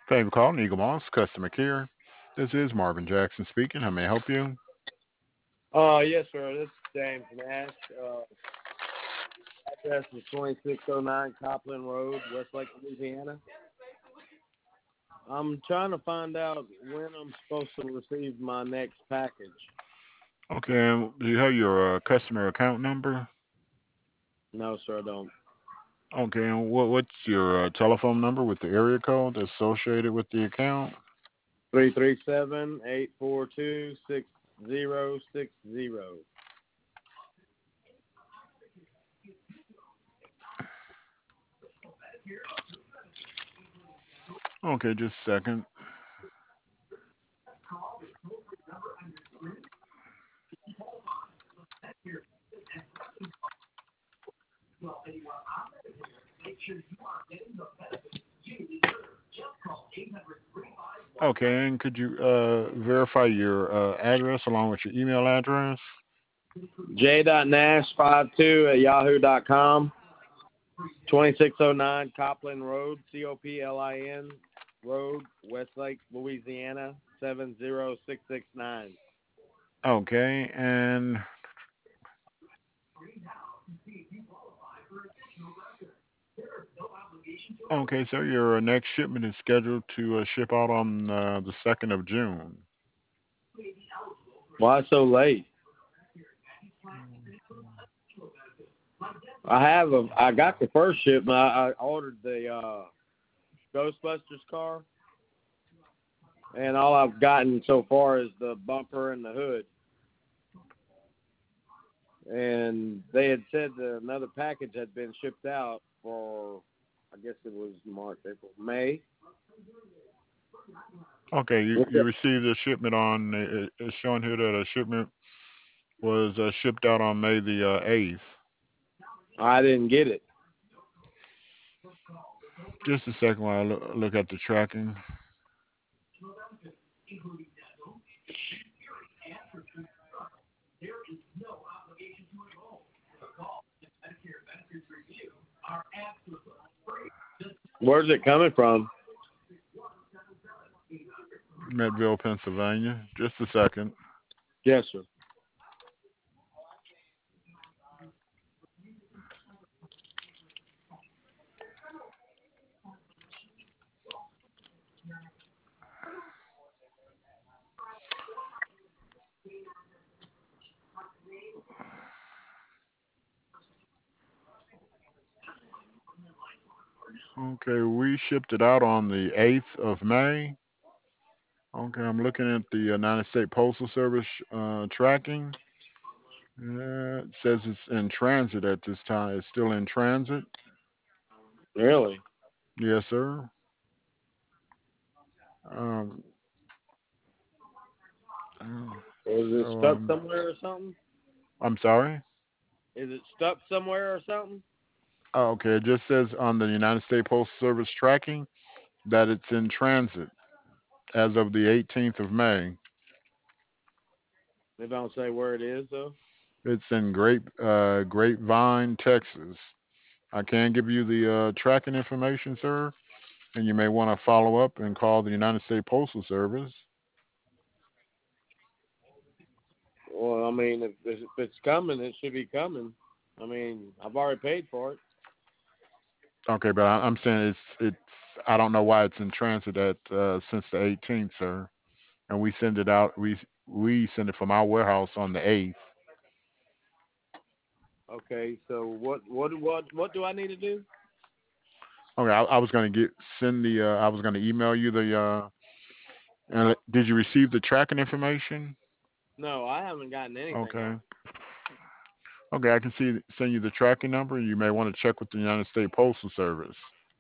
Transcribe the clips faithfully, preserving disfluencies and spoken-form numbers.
Thank you for calling Eagle Moss Customer Care. This is Marvin Jackson speaking. How may I help you? Uh, yes, sir. This is James Nash. Uh, address is twenty-six oh nine Copland Road, Westlake, Louisiana. I'm trying to find out when I'm supposed to receive my next package. Okay, and do you have your uh, customer account number? No, sir, I don't. Okay, and what what's your uh, telephone number with the area code associated with the account? Three three seven eight four two six zero six zero. Okay, just a second. Okay, and could you uh, verify your uh, address along with your email address? J. Nash five two at yahoo dot com. twenty-six oh nine Copland Road, C O P L I N Road, Westlake, Louisiana, seven zero six six nine. Okay, and okay, so your next shipment is scheduled to uh, ship out on uh, the second of June. Why so late? I have a. I got the first shipment. I, I ordered the uh, Ghostbusters car, and all I've gotten so far is the bumper and the hood. And they had said that another package had been shipped out for, I guess it was March, April, May. Okay, you, you received a shipment on, it- it's showing here that a shipment was uh, shipped out on May the uh, eighth. I didn't get it. Just a second while I look, look at the tracking. Where's it coming from? Meadville, Pennsylvania. Just a second. Yes, sir. Okay, we shipped it out on the eighth of May. Okay, I'm looking at the United States Postal Service uh, tracking. Uh, it says it's in transit at this time. It's still in transit. Really? Yes, sir. Um, uh, Is it so, stuck um, somewhere or something? I'm sorry. Is it stuck somewhere or something? Oh, okay, it just says on the United States Postal Service tracking that it's in transit as of the eighteenth of May. They don't say where it is, though. It's in Grape uh, Grapevine, Texas. I can give you the uh, tracking information, sir, and you may want to follow up and call the United States Postal Service. Well, I mean, if, if it's coming, it should be coming. I mean, I've already paid for it. Okay, but I, I'm saying it's it's. I don't know why it's in transit at uh, since the eighteenth, sir, and we send it out. We we send it from our warehouse on the eighth. Okay, so what what what what do I need to do? Okay, I, I was gonna get send the. Uh, I was gonna email you the. Uh, and did you receive the tracking information? No, I haven't gotten anything Okay. yet. Okay, I can see send you the tracking number. You may want to check with the United States Postal Service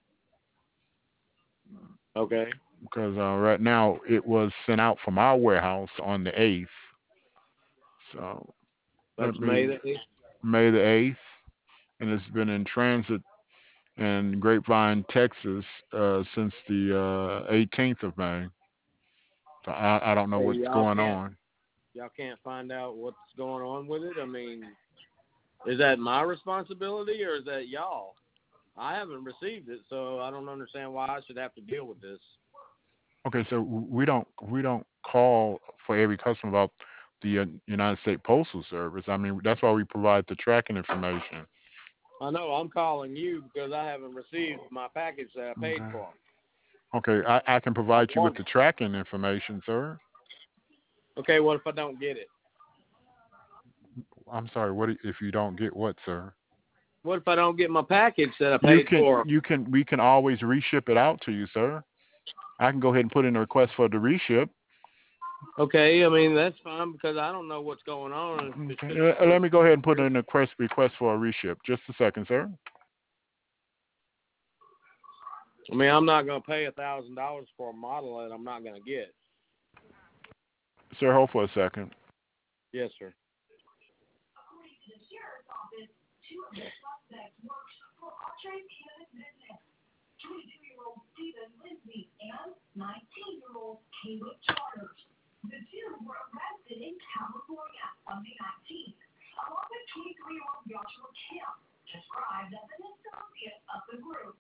Okay, because uh, right now it was sent out from our warehouse on the eighth. So that's let May me the eighth. May the eighth, and it's been in transit in Grapevine, Texas, uh, since the uh, eighteenth of May. So I, I don't know Hey, what's y'all going can't on. y'all can't find out what's going on with it. I mean, is that my responsibility or is that y'all? I haven't received it, so I don't understand why I should have to deal with this. Okay, so we don't we don't call for every customer about the uh, United States Postal Service. I mean, that's why we provide the tracking information. I know I'm calling you because I haven't received my package that I paid Okay. for. Okay, I, I can I provide you with want the it. tracking information, sir. Okay, what if I don't get it? I'm sorry. What if you don't get what, sir? What if I don't get my package that I You paid can for? you can we can always reship it out to you, sir. I can go ahead and put in a request for the reship. Okay, I mean that's fine because I don't know what's going on. If it's Okay. just Uh, for Let me go ahead and put in a request request for a reship. Just a second, sir. I mean, I'm not going to pay a thousand dollars for a model that I'm not going to get. Sir, hold for a second. Yes, sir.